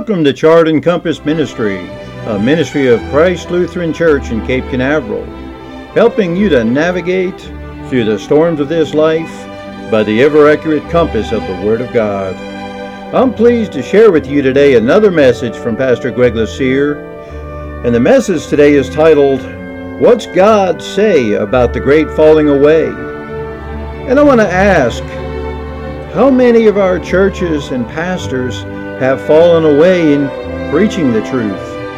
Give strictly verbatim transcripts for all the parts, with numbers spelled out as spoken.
Welcome to Chart and Compass Ministry, a ministry of Christ Lutheran Church in Cape Canaveral, helping you to navigate through the storms of this life by the ever-accurate compass of the Word of God. I'm pleased to share with you today another message from Pastor Greg Lucier, and the message today is titled, What's God Say About the Great Falling Away? And I want to ask, how many of our churches and pastors have fallen away in preaching the truth?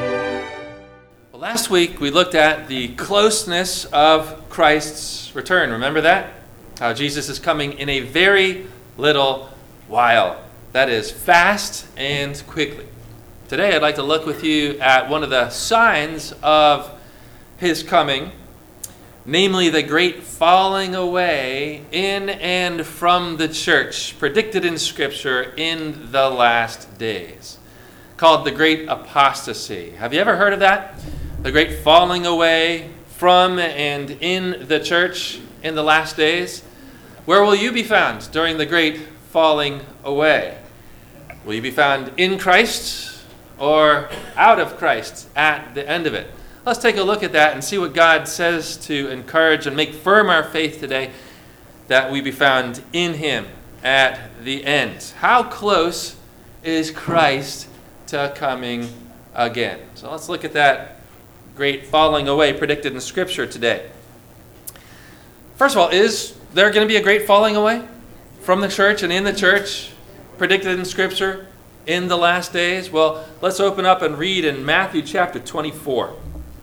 Well, last week we looked at the closeness of Christ's return. Remember that? How Jesus is coming in a very little while. That is, fast and quickly. Today I'd like to look with you at one of the signs of his coming, namely the great falling away in and from the church, predicted in Scripture in the last days, called the great apostasy. Have you ever heard of that? The great falling away from and in the church in the last days? Where will you be found during the great falling away? Will you be found in Christ or out of Christ at the end of it? Let's take a look at that and see what God says to encourage and make firm our faith today, that we be found in Him at the end. How close is Christ to coming again? So let's look at that great falling away predicted in Scripture today. First of all, is there going to be a great falling away from the church and in the church predicted in Scripture in the last days? Well, let's open up and read in Matthew chapter twenty-four.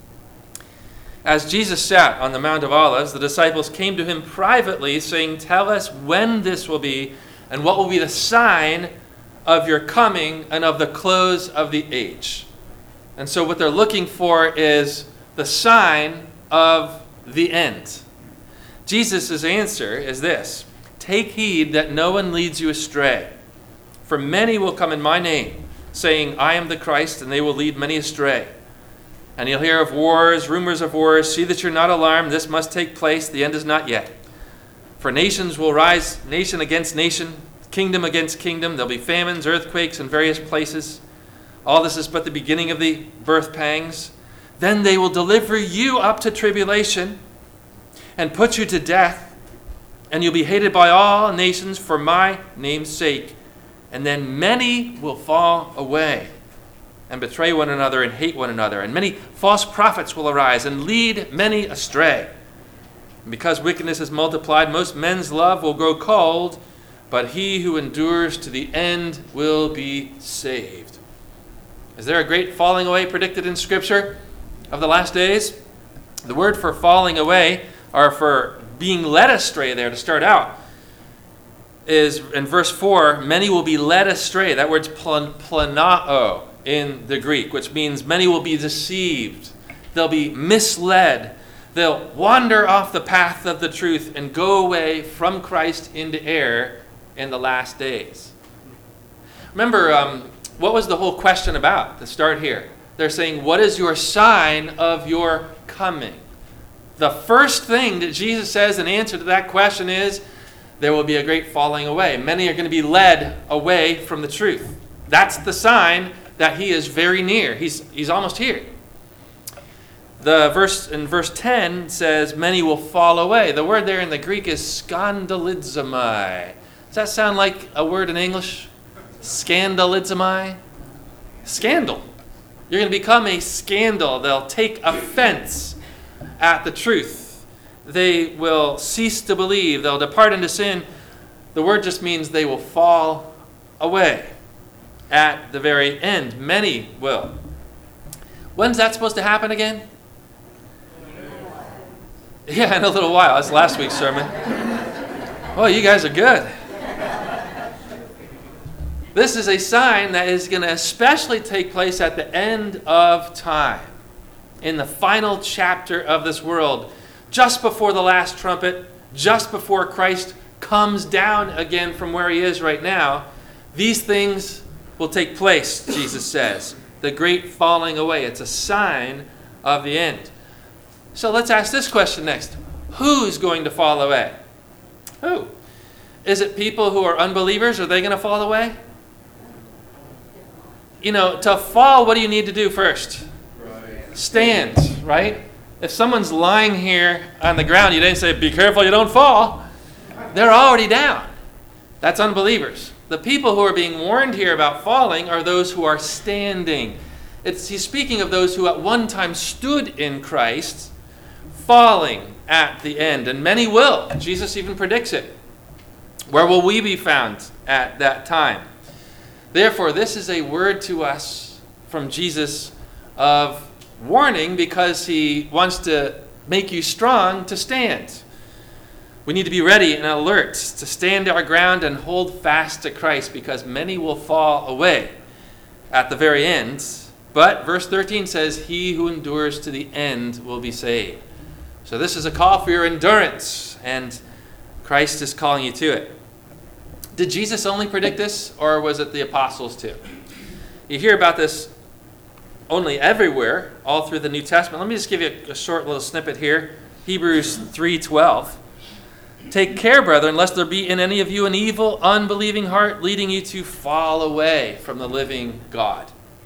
As Jesus sat on the Mount of Olives, the disciples came to him privately, saying, Tell us when this will be, and what will be the sign of your coming and of the close of the age. And so what they're looking for is the sign of the end. Jesus' answer is this: Take heed that no one leads you astray. For many will come in my name, saying, I am the Christ, and they will lead many astray. And you'll hear of wars, rumors of wars. See that you're not alarmed. This must take place. The end is not yet. For nations will rise, nation against nation, kingdom against kingdom. There'll be famines, earthquakes in various places. All this is but the beginning of the birth pangs. Then they will deliver you up to tribulation and put you to death. And you'll be hated by all nations for my name's sake. And then many will fall away and betray one another and hate one another. And many false prophets will arise and lead many astray. And because wickedness is multiplied, most men's love will grow cold, but he who endures to the end will be saved. Is there a great falling away predicted in Scripture of the last days? The word for falling away, or for being led astray there to start out, is in verse four, many will be led astray. That word's plan- planao in the Greek, which means many will be deceived. They'll be misled. They'll wander off the path of the truth and go away from Christ into error in the last days. Remember, um, what was the whole question about to start here? They're saying, what is your sign of your coming? The first thing that Jesus says in answer to that question is, there will be a great falling away. Many are going to be led away from the truth. That's the sign that he is very near. He's he's almost here. The verse in verse ten says, many will fall away. The word there in the Greek is skandalizomai. Does that sound like a word in English? Skandalizomai? Scandal. You're going to become a scandal. They'll take offense at the truth. They will cease to believe. They'll depart into sin. The word just means they will fall away. At the very end, many will. When's that supposed to happen again? Yeah, in a little while. That's last week's sermon. Oh, you guys are good. This is a sign that is going to especially take place at the end of time, in the final chapter of this world, just before the last trumpet, just before Christ comes down again from where he is right now. These things will take place, Jesus says. The great falling away. It's a sign of the end. So let's ask this question next. Who's going to fall away? Who? Is it people who are unbelievers? Are they going to fall away? you know, to fall, what do you need to do first? Stand, right? If someone's lying here on the ground, you didn't say, be careful you don't fall. They're already down. That's unbelievers. The people who are being warned here about falling are those who are standing. It's, he's speaking of those who at one time stood in Christ, falling at the end. And many will. Jesus even predicts it. Where will we be found at that time? Therefore, this is a word to us from Jesus of warning, because he wants to make you strong to stand. We need to be ready and alert to stand our ground and hold fast to Christ, because many will fall away at the very end. But verse thirteen says, he who endures to the end will be saved. So this is a call for your endurance, and Christ is calling you to it. Did Jesus only predict this, or was it the apostles too? You hear about this only everywhere, all through the New Testament. Let me just give you a, a short little snippet here. Hebrews three twelve. Take care, brethren, lest there be in any of you an evil, unbelieving heart, leading you to fall away from the living God.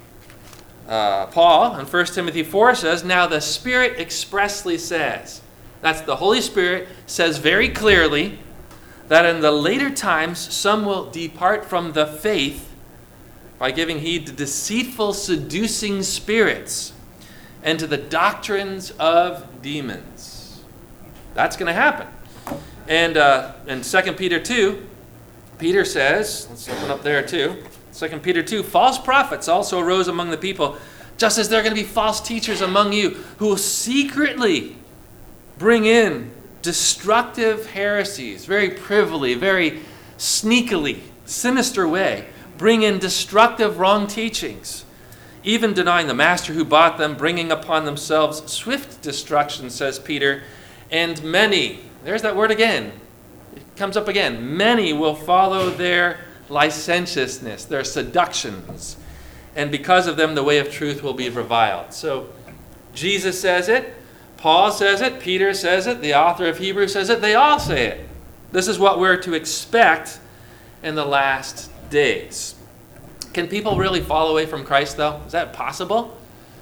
Uh, Paul in First Timothy four says, now the Spirit expressly says, that's the Holy Spirit, says very clearly that in the later times some will depart from the faith by giving heed to deceitful, seducing spirits and to the doctrines of demons. That's going to happen. And uh, in Second Peter two, Peter says, let's open up there too. Second Peter two, false prophets also arose among the people, just as there are going to be false teachers among you who will secretly bring in destructive heresies, very privily, very sneakily, sinister way, bring in destructive wrong teachings, even denying the master who bought them, bringing upon themselves swift destruction, says Peter, and many, there's that word again, it comes up again, many will follow their licentiousness, their seductions, and because of them the way of truth will be reviled. So Jesus says it, Paul says it, Peter says it, the author of Hebrews says it, they all say it. This is what we're to expect in the last days. Can people really fall away from Christ, though? Is that possible?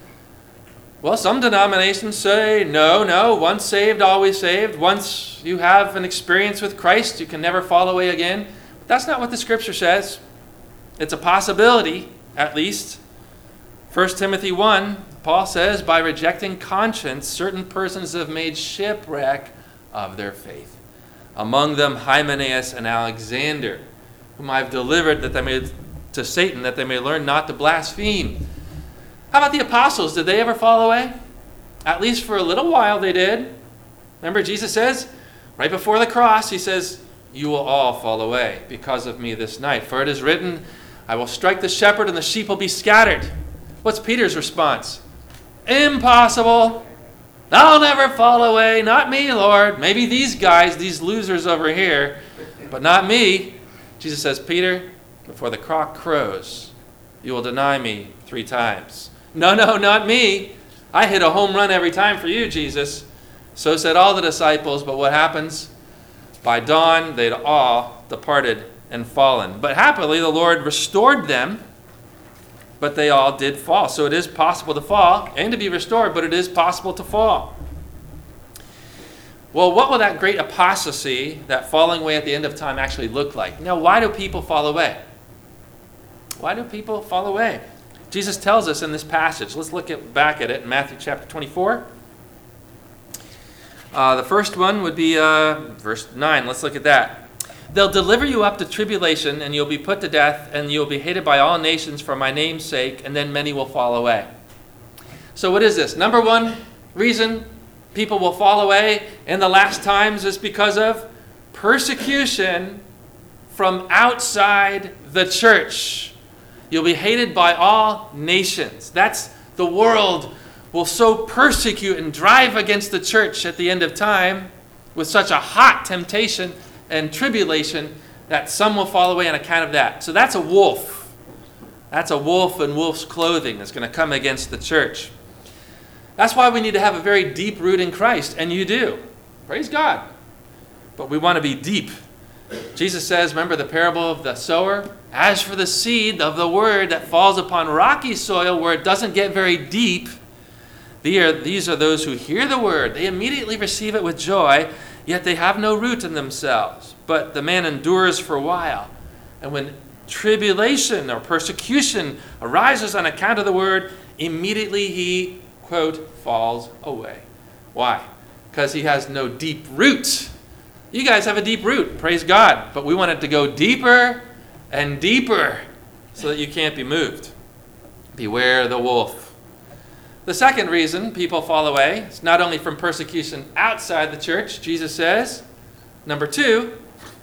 Well, some denominations say, no, no, once saved, always saved. Once you have an experience with Christ, you can never fall away again. But that's not what the Scripture says. It's a possibility, at least. First Timothy one, Paul says, by rejecting conscience, certain persons have made shipwreck of their faith. Among them Hymenaeus and Alexander, whom I have delivered that they may, to Satan, that they may learn not to blaspheme. How about the apostles? Did they ever fall away? At least for a little while they did. Remember, Jesus says, right before the cross, he says, you will all fall away because of me this night. For it is written, I will strike the shepherd and the sheep will be scattered. What's Peter's response? Impossible. I'll never fall away. Not me, Lord. Maybe these guys, these losers over here, but not me. Jesus says, Peter, before the cock crows, you will deny me three times. No, no, not me. I hit a home run every time for you, Jesus. So said all the disciples, but what happens? By dawn, they'd all departed and fallen. But happily, the Lord restored them, but they all did fall. So it is possible to fall and to be restored, but it is possible to fall. Well, what will that great apostasy, that falling away at the end of time, actually look like? Now, why do people fall away? Why do people fall away? Jesus tells us in this passage. Let's look at, back at it in Matthew chapter twenty-four. Uh, the first one would be uh, verse nine. Let's look at that. They'll deliver you up to tribulation, and you'll be put to death, and you'll be hated by all nations for my name's sake, and then many will fall away. So what is this? Number one reason people will fall away in the last times is because of persecution from outside the church. You'll be hated by all nations. That's the world will so persecute and drive against the church at the end of time with such a hot temptation and tribulation that some will fall away on account of that. So that's a wolf. That's a wolf in wolf's clothing that's going to come against the church. That's why we need to have a very deep root in Christ, and you do. Praise God. But we want to be deep. Jesus says, remember the parable of the sower? As for the seed of the word that falls upon rocky soil where it doesn't get very deep, these are those who hear the word. They immediately receive it with joy, yet they have no root in themselves. But the man endures for a while. And when tribulation or persecution arises on account of the word, immediately he, quote, falls away. Why? Because he has no deep root. You guys have a deep root, praise God. But we want it to go deeper and deeper so that you can't be moved. Beware the wolf. The second reason people fall away is not only from persecution outside the church, Jesus says. Number two,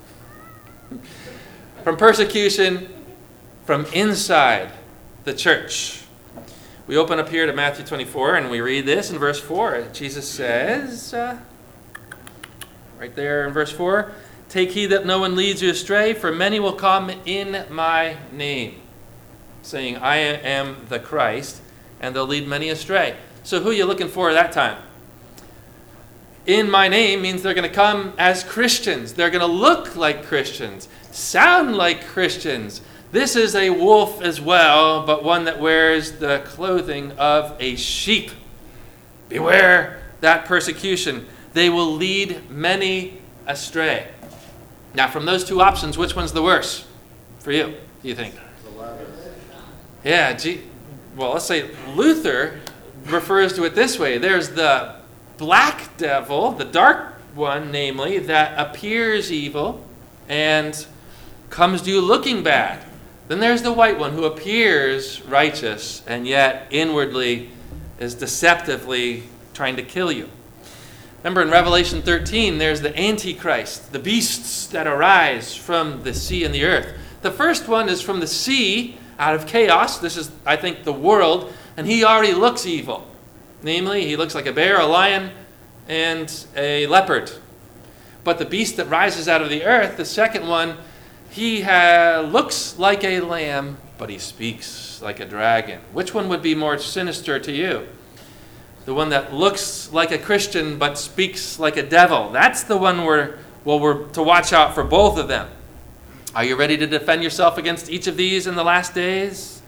from persecution from inside the church. We open up here to Matthew twenty-four and we read this in verse four. Jesus says, uh, right there in verse four, take heed that no one leads you astray, for many will come in my name, saying, I am the Christ, and they'll lead many astray. So who are you looking for at that time? In my name means they're going to come as Christians. They're going to look like Christians, sound like Christians. This is a wolf as well, but one that wears the clothing of a sheep. Beware that persecution. They will lead many astray. Now, from those two options, which one's the worst for you, do you think? Yeah, gee, well, let's say Luther refers to it this way. There's the black devil, the dark one, namely, that appears evil and comes to you looking bad. Then there's the white one who appears righteous and yet inwardly is deceptively trying to kill you. Remember in Revelation thirteen, there's the Antichrist, the beasts that arise from the sea and the earth. The first one is from the sea, out of chaos. This is, I think, the world, and he already looks evil. Namely, he looks like a bear, a lion, and a leopard. But the beast that rises out of the earth, the second one, he ha- looks like a lamb, but he speaks like a dragon. Which one would be more sinister to you? The one that looks like a Christian but speaks like a devil. That's the one we're, well, we're to watch out for both of them. Are you ready to defend yourself against each of these in the last days?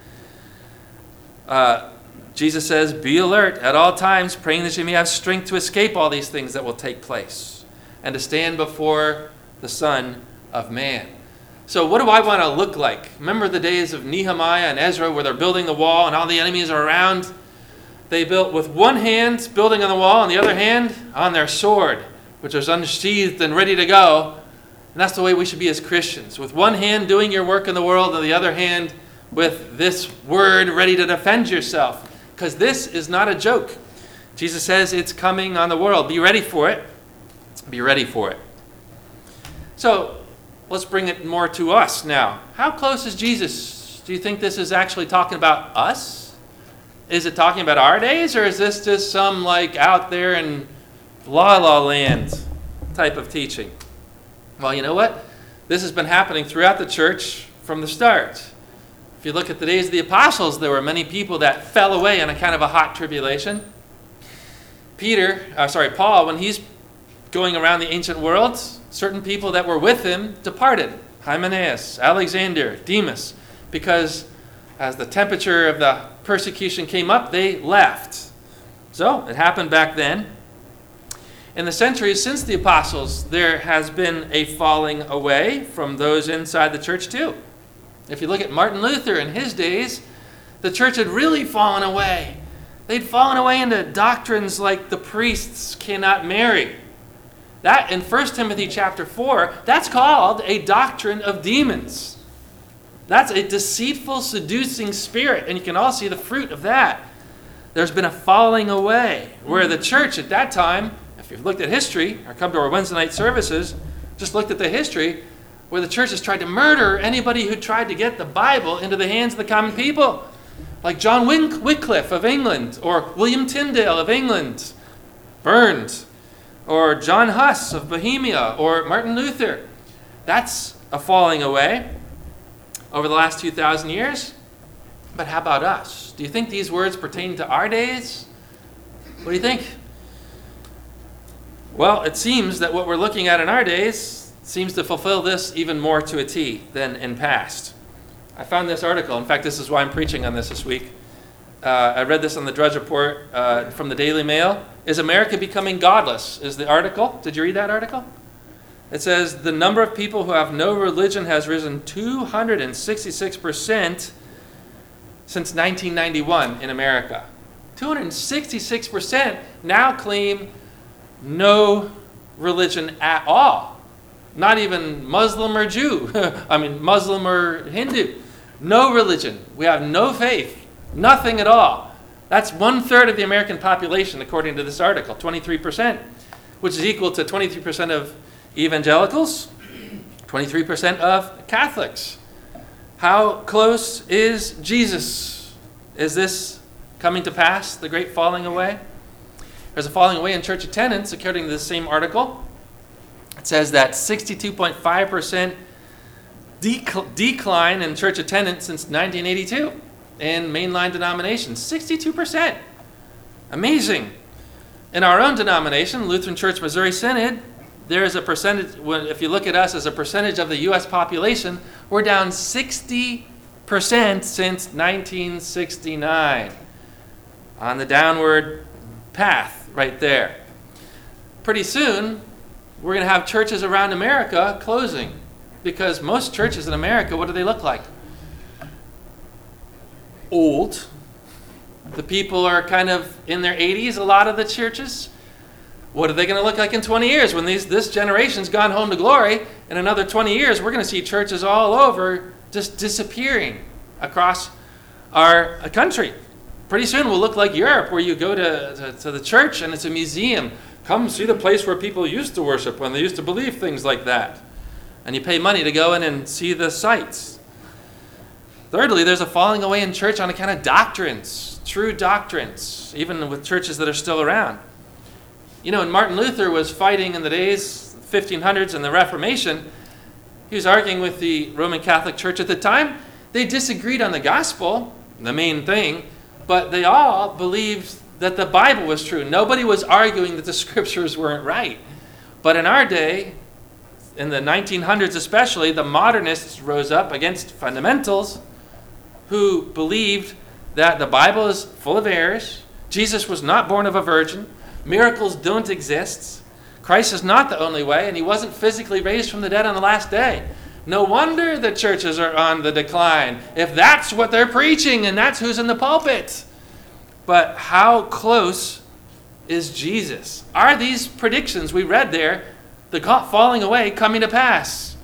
Uh, Jesus says, be alert at all times, praying that you may have strength to escape all these things that will take place and to stand before the Son of Man. So what do I want to look like? Remember the days of Nehemiah and Ezra where they're building the wall and all the enemies are around? They built with one hand building on the wall and the other hand on their sword, which was unsheathed and ready to go. And that's the way we should be as Christians. With one hand doing your work in the world and the other hand with this word ready to defend yourself. Because this is not a joke. Jesus says it's coming on the world. Be ready for it. Be ready for it. So let's bring it more to us now. How close is Jesus? Do you think this is actually talking about us? Is it talking about our days, or is this just some like out there in la la land type of teaching? Well, you know what? This has been happening throughout the church from the start. If you look at the days of the apostles, there were many people that fell away in a kind of a hot tribulation. Peter, uh, sorry, Paul, when he's going around the ancient world, certain people that were with him departed. Hymenaeus, Alexander, Demas, because as the temperature of the persecution came up, they left. So it happened back then. In the centuries since the apostles, there has been a falling away from those inside the church too. If you look at Martin Luther in his days, the church had really fallen away. They'd fallen away into doctrines like the priests cannot marry. That in First Timothy chapter four, that's called a doctrine of demons. That's a deceitful, seducing spirit, and you can all see the fruit of that. There's been a falling away where the church at that time, if you've looked at history or come to our Wednesday night services, just looked at the history, where the church has tried to murder anybody who tried to get the Bible into the hands of the common people. Like John Wycliffe of England, or William Tyndale of England, burned. Or John Huss of Bohemia, or Martin Luther. That's a falling away over the last two thousand years. But how about us? Do you think these words pertain to our days? What do you think? Well, it seems that what we're looking at in our days, seems to fulfill this even more to a T than in past. I found this article. In fact, this is why I'm preaching on this this week. Uh, I read this on the Drudge Report uh, from the Daily Mail. Is America becoming godless? Is the article. Did you read that article? It says the number of people who have no religion has risen two hundred sixty-six percent since nineteen ninety-one in America. two hundred sixty-six percent now claim no religion at all. Not even Muslim or Jew. I mean, Muslim or Hindu. No religion. We have no faith. Nothing at all. That's one third of the American population, according to this article, twenty-three percent, which is equal to twenty-three percent of evangelicals, twenty-three percent of Catholics. How close is Jesus? Is this coming to pass, the great falling away? There's a falling away in church attendance, according to the same article. It says that sixty-two point five percent dec- decline in church attendance since nineteen eighty-two in mainline denominations. sixty-two percent. Amazing. In our own denomination, Lutheran Church Missouri Synod, there is a percentage, if you look at us as a percentage of the U S population, we're down sixty percent since nineteen sixty-nine. On the downward path right there. Pretty soon, we're going to have churches around America closing, because most churches in America, what do they look like? Old. The people are kind of in their eighties, a lot of the churches. What are they going to look like in twenty years when these this generation's gone home to glory? In another twenty years, we're going to see churches all over just disappearing across our country. Pretty soon we'll look like Europe, where you go to, to, to the church and it's a museum. Come see the place where people used to worship when they used to believe things like that. And you pay money to go in and see the sites. Thirdly, there's a falling away in church on account of doctrines, true doctrines, even with churches that are still around. You know, when Martin Luther was fighting in the days, fifteen hundreds and the Reformation, he was arguing with the Roman Catholic Church at the time. They disagreed on the gospel, the main thing, but they all believed that the Bible was true. Nobody was arguing that the scriptures weren't right. But in our day, in the nineteen hundreds especially, the modernists rose up against fundamentals who believed that the Bible is full of errors, Jesus was not born of a virgin, miracles don't exist, Christ is not the only way, and he wasn't physically raised from the dead on the last day. No wonder the churches are on the decline, if that's what they're preaching and that's who's in the pulpit. But how close is Jesus? Are these predictions we read there, the falling away, coming to pass?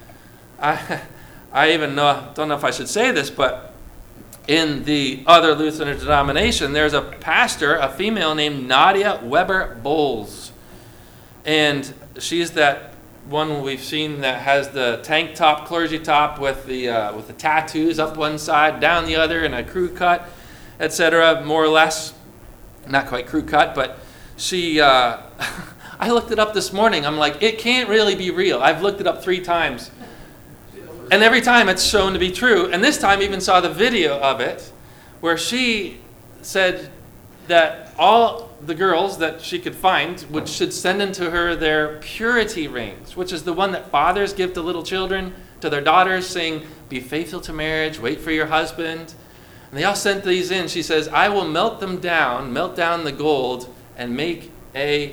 I, I even know, don't know if I should say this, but in the other Lutheran denomination, there's a pastor, a female named Nadia Weber Bowles. And she's that one we've seen that has the tank top, clergy top with the uh, with the tattoos up one side, down the other, and a crew cut, et cetera. More or less, not quite crew cut, but she. Uh, I looked it up this morning. I'm like, it can't really be real. I've looked it up three times, and every time it's shown to be true. And this time, even saw the video of it, where she said that all the girls that she could find would should send into her their purity rings, which is the one that fathers give to little children, to their daughters, saying, be faithful to marriage, wait for your husband. And they all sent these in. She says, I will melt them down, melt down the gold, and make a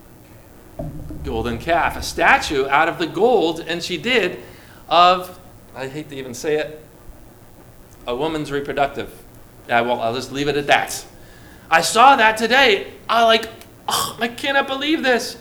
golden calf, a statue out of the gold. And she did of, I hate to even say it, a woman's reproductive. Yeah, well, I'll just leave it at that. I saw that today. I like, oh, I cannot believe this.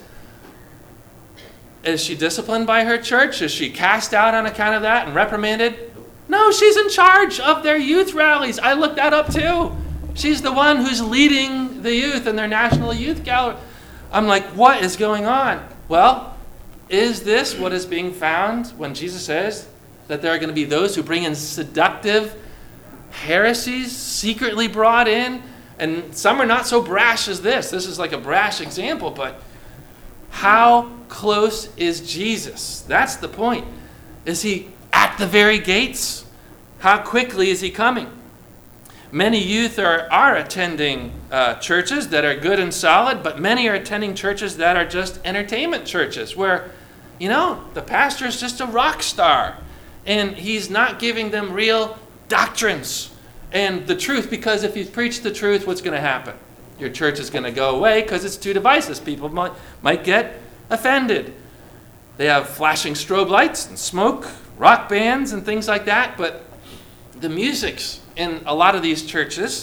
Is she disciplined by her church? Is she cast out on account of that and reprimanded? No, she's in charge of their youth rallies. I looked that up too. She's the one who's leading the youth in their national youth gallery. I'm like, what is going on? Well, is this what is being found when Jesus says that there are going to be those who bring in seductive heresies secretly brought in? And some are not so brash as this. This is like a brash example, but how close is Jesus? That's the point. Is he at the very gates? How quickly is he coming? Many youth are, are attending uh, churches that are good and solid, but many are attending churches that are just entertainment churches, where you know, the pastor is just a rock star, and he's not giving them real doctrines and the truth, because if you preach the truth, what's going to happen? Your church is going to go away because it's too divisive. People might, might get offended. They have flashing strobe lights and smoke, rock bands and things like that, but the music's in a lot of these churches,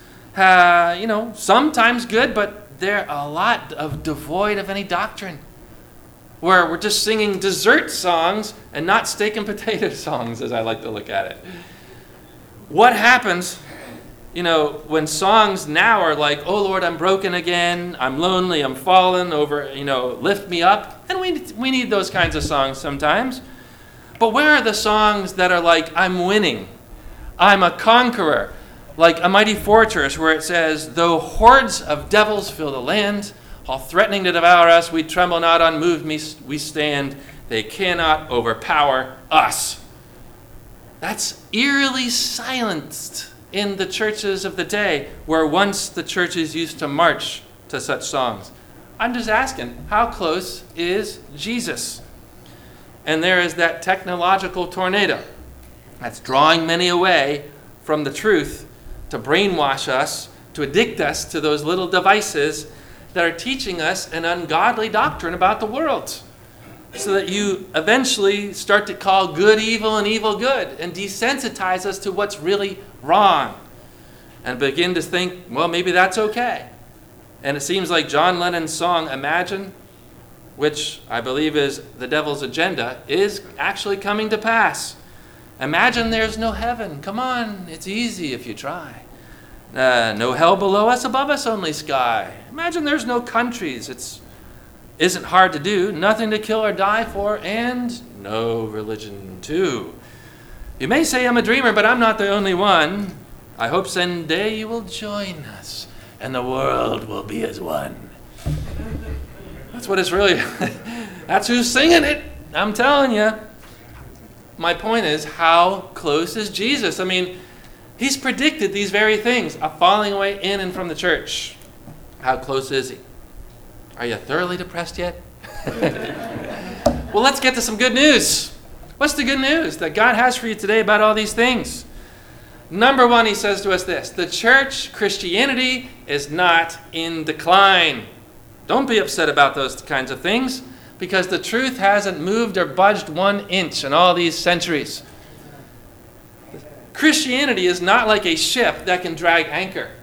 uh, you know, sometimes good, but they're a lot of devoid of any doctrine, where we're just singing dessert songs and not steak and potato songs, as I like to look at it. What happens, you know, when songs now are like, oh Lord, I'm broken again, I'm lonely, I'm fallen over, you know, lift me up. And we, we need those kinds of songs sometimes. But where are the songs that are like, I'm winning, I'm a conqueror, like A Mighty Fortress, where it says, though hordes of devils fill the land, all threatening to devour us, we tremble not, unmoved we stand, they cannot overpower us. That's eerily silenced in the churches of the day, where once the churches used to march to such songs. I'm just asking, how close is Jesus? And there is that technological tornado that's drawing many away from the truth to brainwash us, to addict us to those little devices that are teaching us an ungodly doctrine about the world, so that you eventually start to call good evil and evil good and desensitize us to what's really wrong and begin to think, well, maybe that's okay. And it seems like John Lennon's song, Imagine, which I believe is the devil's agenda, is actually coming to pass. Imagine there's no heaven. Come on, it's easy if you try. Uh, no hell below us, above us only sky. Imagine there's no countries. It's isn't hard to do, nothing to kill or die for, and no religion too. You may say I'm a dreamer, but I'm not the only one. I hope someday you will join us, and the world will be as one. That's what it's really, that's who's singing it, I'm telling you. My point is, how close is Jesus? I mean, he's predicted these very things, a falling away in and from the church. How close is he? Are you thoroughly depressed yet? Well, let's get to some good news. What's the good news that God has for you today about all these things? Number one, he says to us this: the church, Christianity, is not in decline. Don't be upset about those kinds of things, because the truth hasn't moved or budged one inch in all these centuries. Christianity is not like a ship that can drag anchor.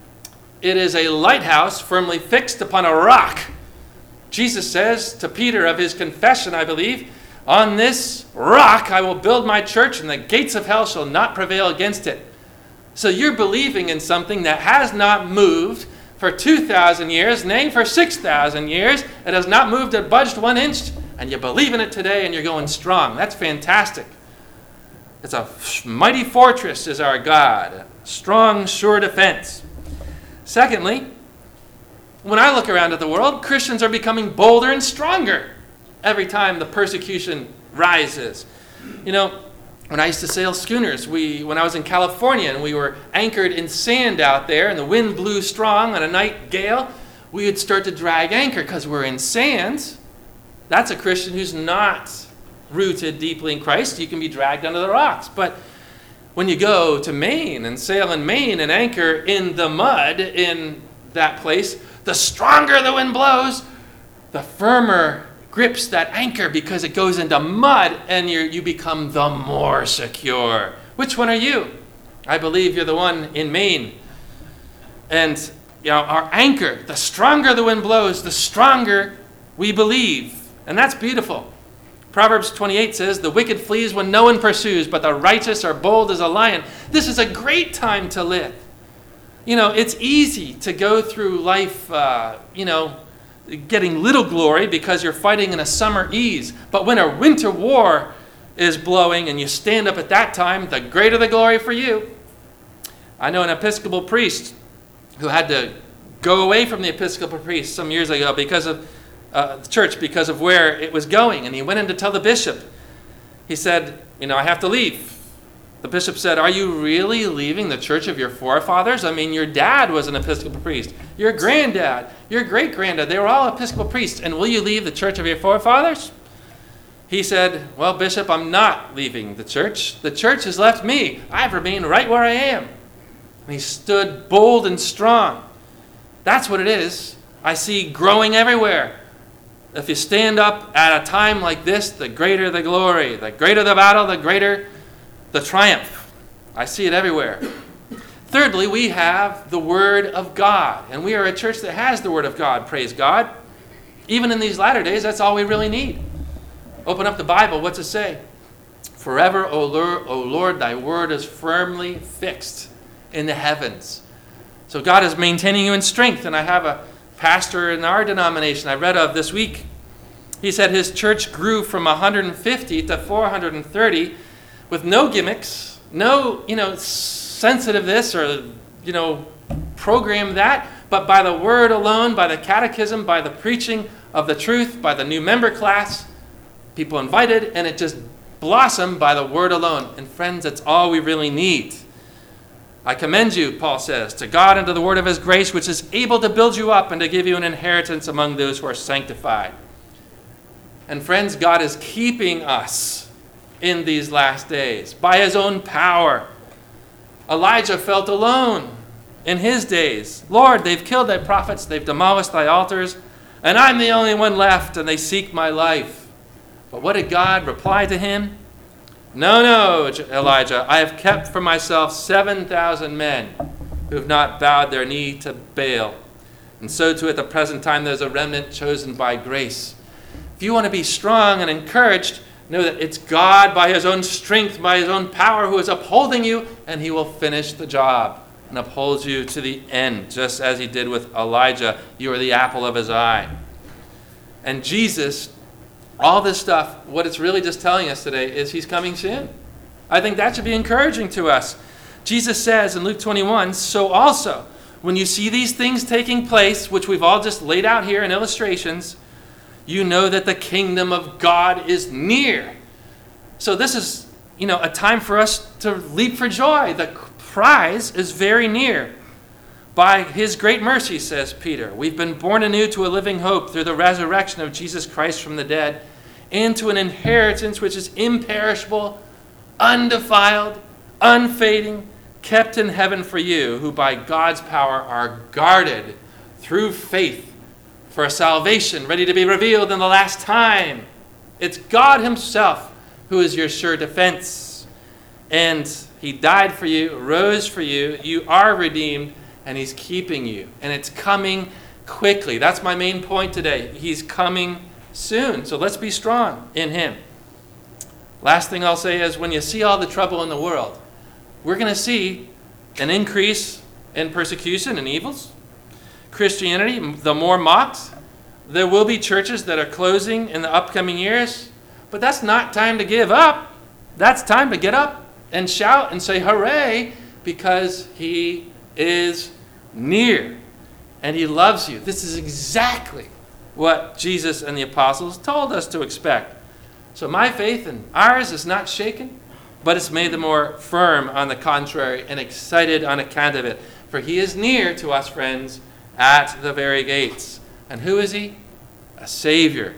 It is a lighthouse firmly fixed upon a rock. Jesus says to Peter of his confession, I believe, on this rock I will build my church, and the gates of hell shall not prevail against it. So you're believing in something that has not moved for two thousand years, nay, for six thousand years. It has not moved or budged one inch, and you believe in it today, and you're going strong. That's fantastic. It's a mighty fortress is our God, a strong, sure defense. Secondly, when I look around at the world, Christians are becoming bolder and stronger every time the persecution rises. You know, when I used to sail schooners, we when I was in California and we were anchored in sand out there and the wind blew strong on a night gale, we would start to drag anchor because we're in sand. That's a Christian who's not rooted deeply in Christ. You can be dragged under the rocks. But when you go to Maine and sail in Maine and anchor in the mud in that place, the stronger the wind blows, the firmer grips that anchor because it goes into mud, and you you become the more secure. Which one are you? I believe you're the one in Maine. And you know, our anchor, the stronger the wind blows, the stronger we believe. And that's beautiful. Proverbs twenty-eight says, the wicked flees when no one pursues, but the righteous are bold as a lion. This is a great time to live. You know, it's easy to go through life, uh, you know, getting little glory because you're fighting in a summer ease. But when a winter war is blowing and you stand up at that time, the greater the glory for you. I know an Episcopal priest who had to go away from the Episcopal priest some years ago because of uh, the church, because of where it was going. And he went in to tell the bishop. He said, you know, I have to leave. The bishop said, are you really leaving the church of your forefathers? I mean, your dad was an Episcopal priest. Your granddad, your great-granddad, they were all Episcopal priests. And will you leave the church of your forefathers? He said, well, Bishop, I'm not leaving the church. The church has left me. I've remained right where I am. And he stood bold and strong. That's what it is. I see growing everywhere. If you stand up at a time like this, the greater the glory. The greater the battle, the greater the triumph. I see it everywhere. Thirdly, we have the Word of God. And we are a church that has the Word of God, praise God. Even in these latter days, that's all we really need. Open up the Bible. What's it say? Forever, O Lord, O Lord, thy word is firmly fixed in the heavens. So God is maintaining you in strength. And I have a pastor in our denomination I read of this week. He said his church grew from one hundred fifty to four hundred thirty with no gimmicks, no, you know, sensitive this or, you know, program that, but by the word alone, by the catechism, by the preaching of the truth, by the new member class, people invited, and it just blossomed by the word alone. And friends, that's all we really need. I commend you, Paul says, to God and to the word of his grace, which is able to build you up and to give you an inheritance among those who are sanctified. And friends, God is keeping us in these last days by his own power. Elijah felt alone in his days. Lord, they've killed thy prophets, they've demolished thy altars, and I'm the only one left, and they seek my life. But what did God reply to him? No, no, Elijah, I have kept for myself seven thousand men who have not bowed their knee to Baal. And so too at the present time there's a remnant chosen by grace. If you want to be strong and encouraged, know that it's God by his own strength, by his own power who is upholding you, and he will finish the job and upholds you to the end, just as he did with Elijah. You are the apple of his eye. And Jesus, all this stuff, what it's really just telling us today is he's coming soon. I think that should be encouraging to us. Jesus says in Luke twenty-one, so also, when you see these things taking place, which we've all just laid out here in illustrations, you know that the kingdom of God is near. So this is, you know, a time for us to leap for joy. The prize is very near. By his great mercy, says Peter, we've been born anew to a living hope through the resurrection of Jesus Christ from the dead, and to an inheritance which is imperishable, undefiled, unfading, kept in heaven for you, who by God's power are guarded through faith for a salvation ready to be revealed in the last time. It's God himself who is your sure defense. And he died for you, rose for you, you are redeemed, and he's keeping you. And it's coming quickly. That's my main point today. He's coming soon. So let's be strong in him. Last thing I'll say is when you see all the trouble in the world, we're going to see an increase in persecution and evils. Christianity, the more mocked. There will be churches that are closing in the upcoming years. But that's not time to give up. That's time to get up and shout and say hooray, because he is near and he loves you. This is exactly what Jesus and the apostles told us to expect. So my faith and ours is not shaken, but it's made the more firm on the contrary and excited on account of it. For he is near to us, friends, at the very gates. And who is he? A Savior.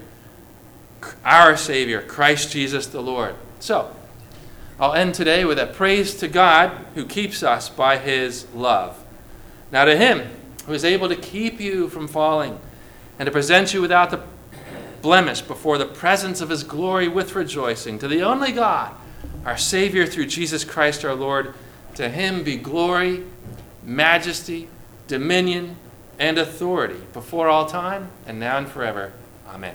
Our Savior, Christ Jesus the Lord. So, I'll end today with a praise to God who keeps us by his love. Now to him who is able to keep you from falling and to present you without the blemish before the presence of his glory with rejoicing, to the only God, our Savior through Jesus Christ our Lord, to him be glory, majesty, dominion, and authority before all time and now and forever. Amen.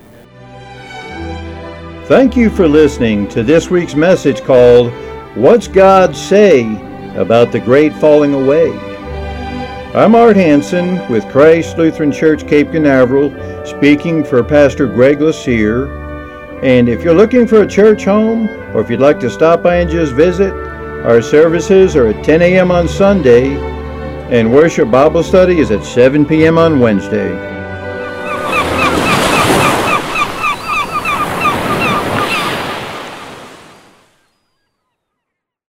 Thank you for listening to this week's message called, What's God Say About the Great Falling Away? I'm Art Hansen with Christ Lutheran Church, Cape Canaveral, speaking for Pastor Greg Lassier. And if you're looking for a church home, or if you'd like to stop by and just visit, our services are at ten a.m. on Sunday, and worship Bible study is at seven p.m. on Wednesday.